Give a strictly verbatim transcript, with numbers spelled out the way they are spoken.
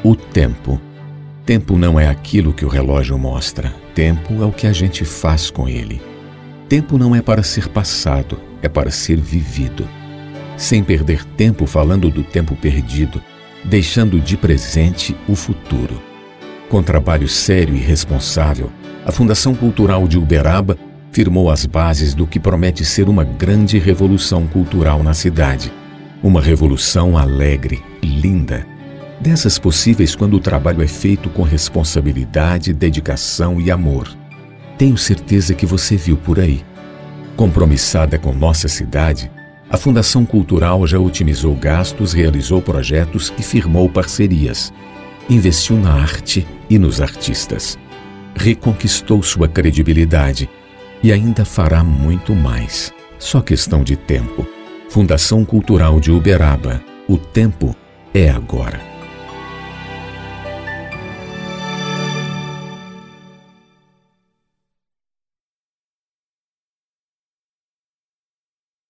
O tempo. Tempo não é aquilo que o relógio mostra. Tempo é o que a gente faz com ele. Tempo não é para ser passado, é para ser vivido. Sem perder tempo falando do tempo perdido, deixando de presente o futuro. Com trabalho sério e responsável, a Fundação Cultural de Uberaba firmou as bases do que promete ser uma grande revolução cultural na cidade. Uma revolução alegre, linda. Dessas possíveis quando o trabalho é feito com responsabilidade, dedicação e amor. Tenho certeza que você viu por aí. Compromissada com nossa cidade, a Fundação Cultural já otimizou gastos, realizou projetos e firmou parcerias. Investiu na arte e nos artistas. Reconquistou sua credibilidade e ainda fará muito mais. Só questão de tempo. Fundação Cultural de Uberaba. O tempo é agora.